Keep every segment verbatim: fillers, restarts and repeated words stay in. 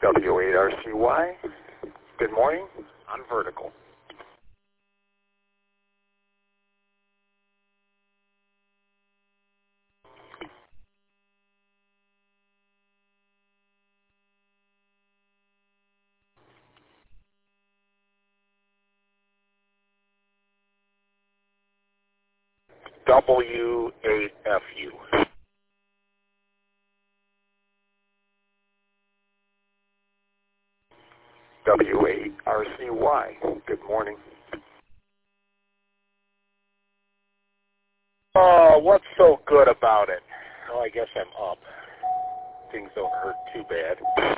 W eight R C Y, good morning, on vertical. W eight F U. W eight R C Y, good morning. Oh, what's so good about it? Oh, I guess I'm up. Things don't hurt too bad.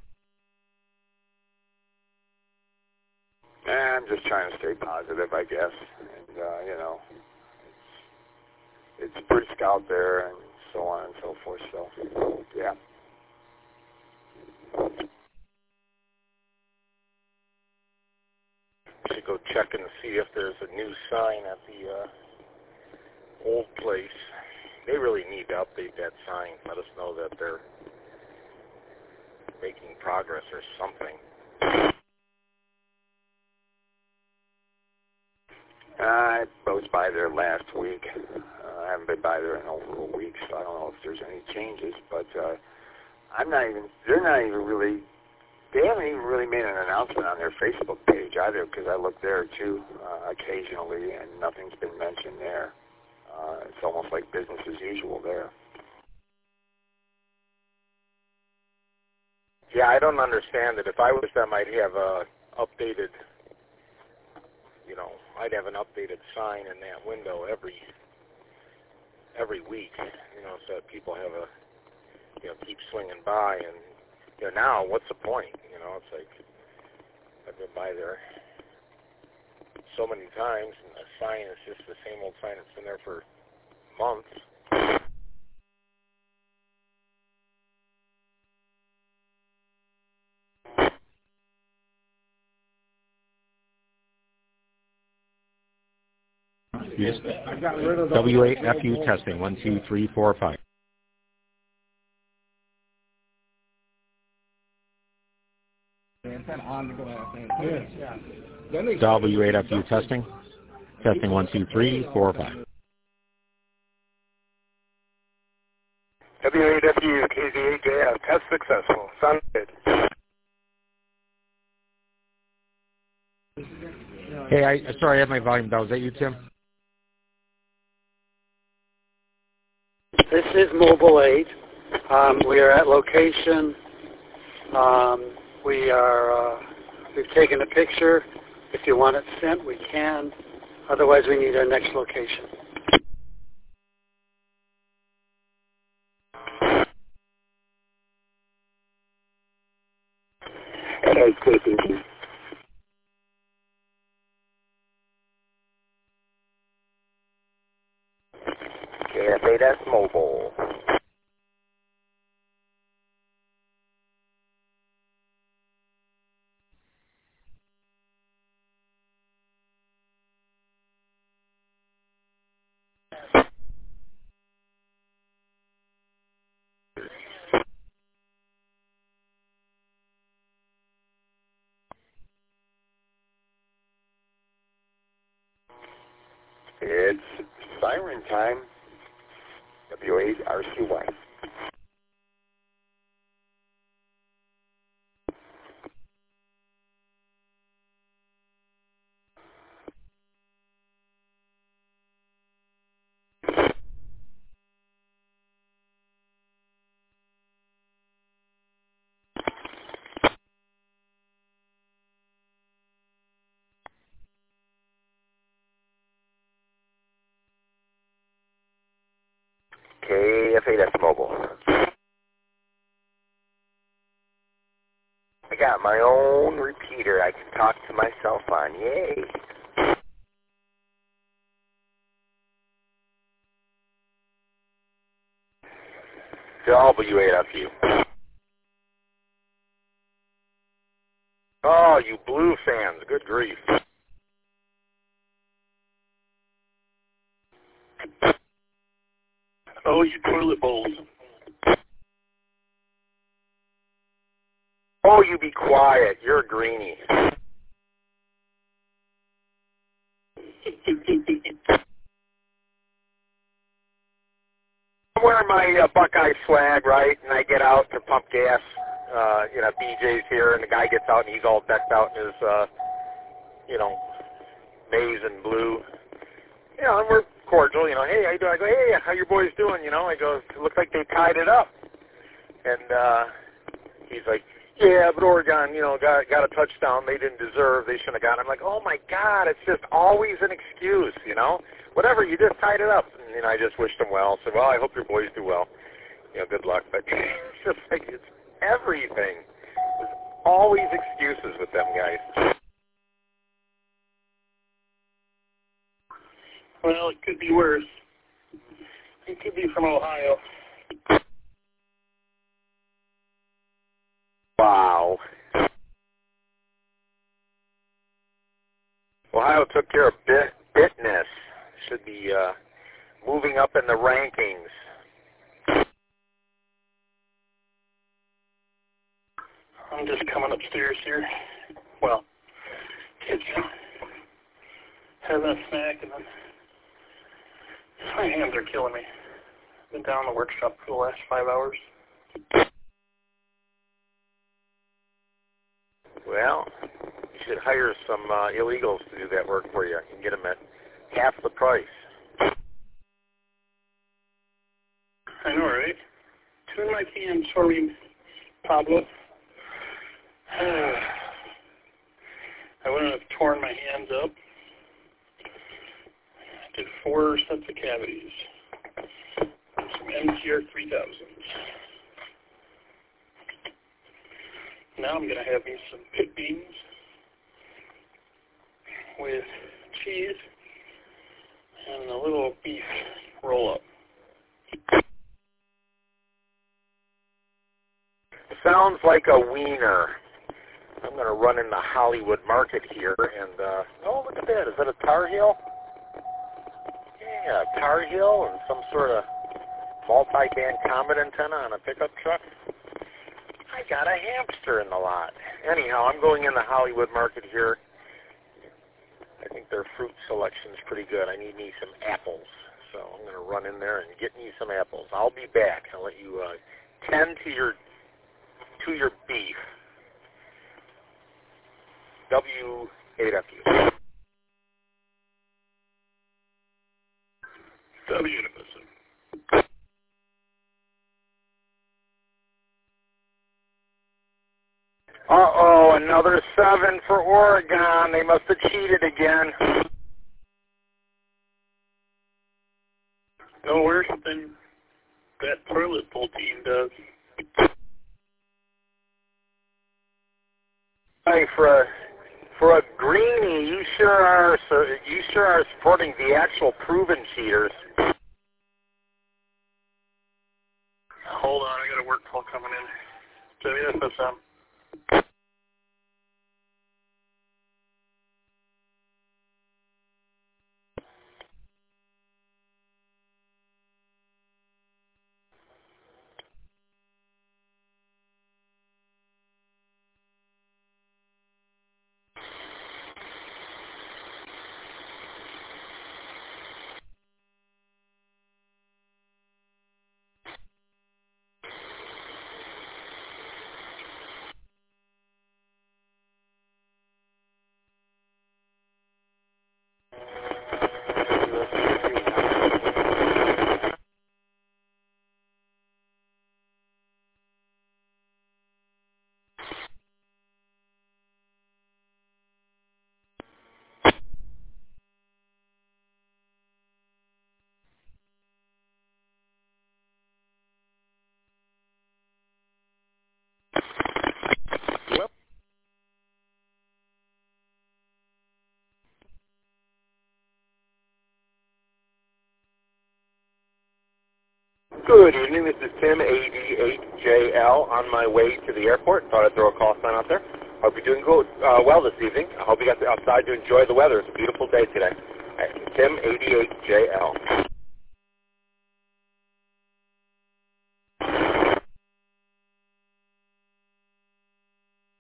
I'm just trying to stay positive, I guess. And, uh, you know, it's, it's brisk out there and so on and so forth, so, yeah. Should go check and see if there's a new sign at the uh, old place. They really need to update that sign. Let us know that they're making progress or something. I was by there last week. Uh, I haven't been by there in over a week, so I don't know if there's any changes. But uh, I'm not even. They're not even really. They haven't even really made an announcement on their Facebook page either, because I look there too uh, occasionally, and nothing's been mentioned there. Uh, it's almost like business as usual there. Yeah, I don't understand it. If I was them, I'd have a updated. You know, I'd have an updated sign in that window every every week, you know, so that people have a, you know, keep swinging by. And, you know, now, what's the point? You know, it's like, I've been by there so many times, and the sign is just the same old sign that's been there for months. Yes. W eight F U testing, one, two, three, four, five. W eight F U testing, testing, one, two, three, four, five. W eight F U, K Z eight J F, test successful. Sound good. Hey, I sorry, I have my volume down. Was that you, Tim? This is Mobile eight. Um, we are at location. Um, we are, uh, we've taken a picture. If you want it sent, we can. Otherwise, we need our next location. Hey, K P P. K F eight S Mobile. It's siren time. W eight R C Y. K F eight S Mobile. I got my own repeater I can talk to myself on. Yay. W eight F U. Oh, you Blue fans. Good grief. Oh, you toilet bowls. Oh, you be quiet. You're a greenie. I'm wearing my uh, Buckeye swag, right? And I get out to pump gas. Uh, you know, B J's here, and the guy gets out, and he's all decked out in his, uh, you know, maize and blue. You know, and we're cordial. You know, hey, how you doing? I go, hey, how your boys doing? You know, I go, it looks like they tied it up. And uh, he's like, yeah, but Oregon, you know, got got a touchdown they didn't deserve. They shouldn't have got it. I'm like, oh, my God, it's just always an excuse, you know. Whatever, you just tied it up. And, you know, I just wished them well. Said, well, I hope your boys do well. You know, good luck. But it's just like it's everything. There's always excuses with them guys. Well, it could be worse. It could be from Ohio. Wow. Ohio took care of bit, bitness. Should be uh, moving up in the rankings. I'm just coming upstairs here. Well, kids having a snack, and then my hands are killing me. I've been down in the workshop for the last five hours. Well, you should hire some uh, illegals to do that work for you. You can get them at half the price. I know, right? Turn my hands for me, Pablo. I wouldn't have torn my hands up. I did four sets of cavities. Some M T R three thousands. Now I'm going to have me some pit beans with cheese and a little beef roll-up. Sounds like a wiener. I'm going to run in the Hollywood market here, and, uh, oh, look at that. Is that a Tar Heel? Yeah, a Tar Heel and some sort of multi-band comet antenna on a pickup truck. I got a hamster in the lot. Anyhow, I'm going in the Hollywood market here. I think their fruit selection is pretty good. I need me some apples. So I'm going to run in there and get me some apples. I'll be back. I'll let you uh, tend to your to your beef. W eight F U. W F U. Uh-oh, another seven for Oregon. They must have cheated again. No worse than that toilet bowl team does. Hey, for a for a greenie, you sure are. So you sure are supporting the actual proven cheaters. Hold on, I got a work call coming in. W F S M. Good evening. This is Tim, A D eight J L, on my way to the airport. Thought I'd throw a call sign out there. Hope you're doing good, uh, well this evening. I hope you got outside to enjoy the weather. It's a beautiful day today. Tim, A D eight J L.